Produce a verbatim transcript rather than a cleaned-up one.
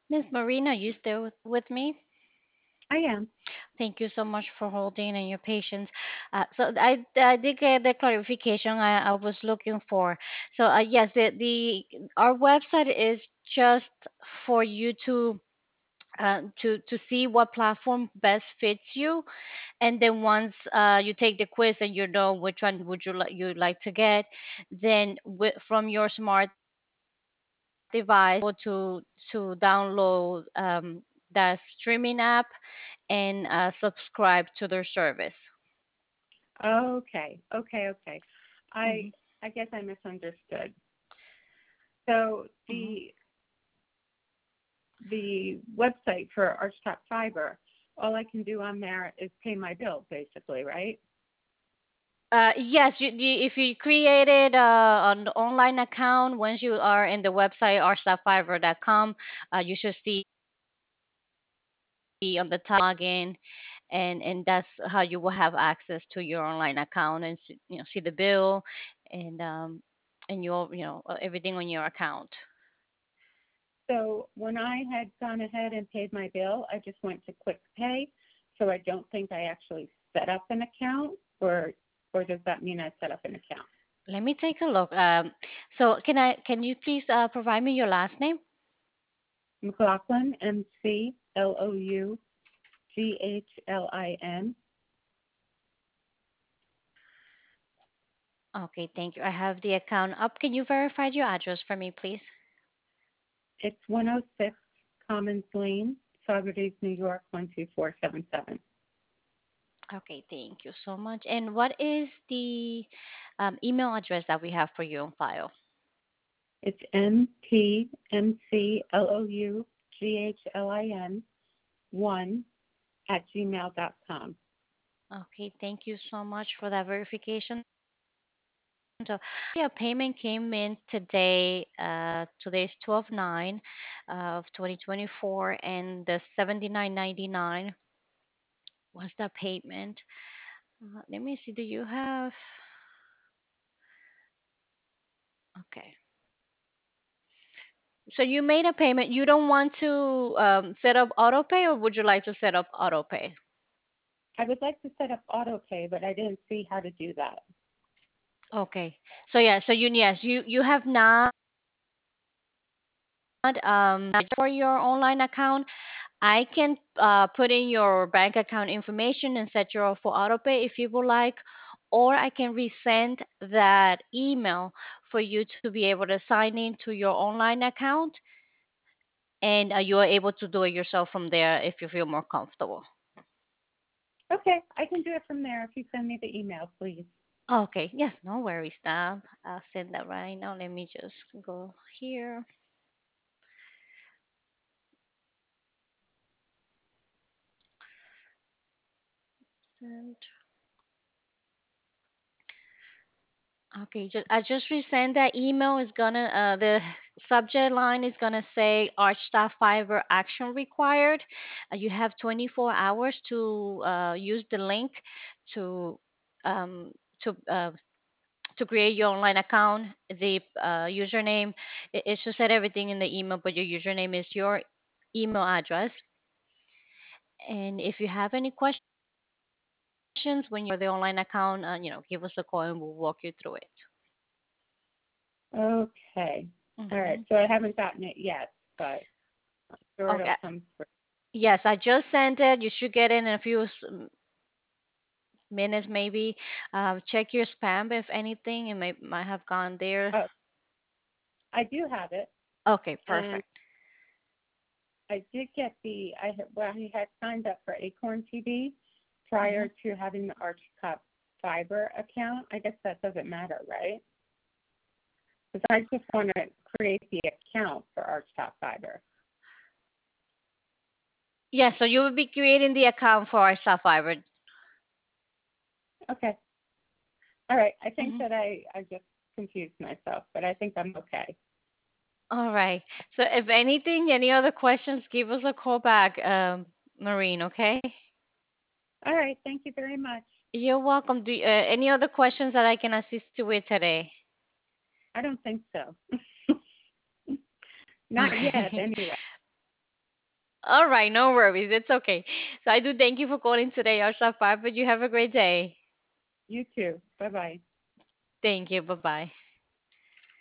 Miss Marina, you still with with me? I am. Thank you so much for holding and your patience. Uh, so I, I did get the clarification I, I was looking for. So uh, yes, the, the our website is just for you to uh, to to see what platform best fits you, and then once uh, you take the quiz and you know which one would you like you like to get, then wi- from your smart device you will be able to to download um, the streaming app and uh, subscribe to their service. Okay. Okay. Okay. I Hmm. I guess I misunderstood. So Hmm. the the website for Archtop Fiber, all I can do on there is pay my bill, basically, right? Uh, yes, you, you, if you created uh, an online account, once you are in the website r staff fiber dot com, uh, you should see on the top login, and and that's how you will have access to your online account and see, you know, see the bill, and um, and your you know uh, everything on your account. So when I had gone ahead and paid my bill, I just went to Quick Pay. So I don't think I actually set up an account, or or does that mean I set up an account? Let me take a look. Um, so can I can you please uh, provide me your last name? McLaughlin, M C L O U G H L I N. Okay, thank you. I have the account up. Can you verify your address for me, please? It's one oh six Commons Lane, Saugerties, New York, one two four seven seven. Okay, thank you so much. And what is the um, email address that we have for you on file? It's M P M C L O U G H L I N one at gmail dot com. Okay, thank you so much for that verification. So your payment came in today. Uh, today's twelve nine of twenty twenty-four, and the seventy-nine ninety-nine was the payment. Uh, let me see. Do you have? Okay. So you made a payment. You don't want to um, set up auto pay, or would you like to set up auto pay? I would like to set up auto pay, but I didn't see how to do that. Okay. So yeah. So you yes you you have not um for your online account. I can uh, put in your bank account information and set you up for auto pay if you would like, or I can resend that email for you to be able to sign into your online account, and uh, you are able to do it yourself from there if you feel more comfortable. Okay, I can do it from there if you send me the email, please. Okay, yes, no worries, Dab. I'll send that right now. Let me just go here. Send. Okay, just, I just resend that email. Is gonna uh, the subject line is gonna say Archstaff Fiber action required. Uh, you have twenty-four hours to uh, use the link to um, to uh, to create your online account. The uh, username, it, it should set everything in the email, but your username is your email address. And if you have any questions when you're ready for the online account, uh, you know, give us a call and we'll walk you through it. Okay. All right. Hmm. So I haven't gotten it yet, but I'm sure it'll Okay. come through. Yes, I just sent it. You should get it in a few s- m- minutes, maybe. Uh, check your spam if anything. It may might have gone there. Oh, I do have it, Okay, and perfect. I did get the. I had well, I had signed up for Acorn T V Hmm. prior to having the Archcop Fiber account. I guess that doesn't matter, right? Because I just want to create the account for Archtop Fiber. Yes, so you will be creating the account for our Sapphire. Okay. All right. I think Hmm. that I, I just confused myself, but I think I'm okay. All right. So if anything, any other questions, give us a call back, um, Maureen. Okay. All right. Thank you very much. You're welcome. Do uh, any other questions that I can assist you with today? I don't think so. Not yet, Okay. anyway. All right, no worries. It's okay. So I do thank you for calling today, Ashraf, but you have a great day. You too. Bye bye. Thank you. Bye bye.